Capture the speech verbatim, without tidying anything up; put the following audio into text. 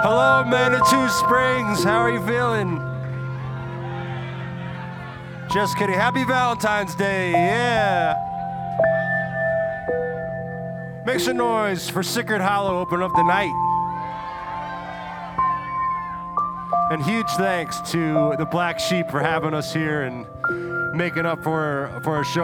Hello, Manitou Springs. How are you feeling? Just kidding. Happy Valentine's Day. Yeah. Make some noise for Sacred Hollow opening up the night. And huge thanks to the Black Sheep for having us here and making up for, for a show.